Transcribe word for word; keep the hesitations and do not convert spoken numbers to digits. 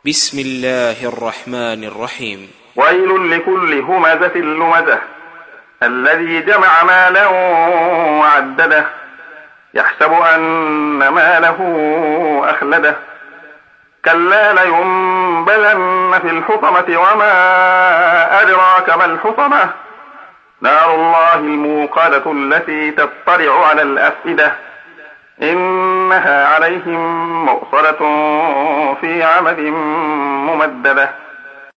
بسم الله الرحمن الرحيم. ويل لكل همزة لمزة الذي جمع مالا وعدده يحسب أن ماله أخلده كلا لينبذن في الحطمة وما أدراك ما الحطمة نار الله الموقدة التي تطلع على الأفئدة إنها عليهم مؤصدة في عمد ممددة.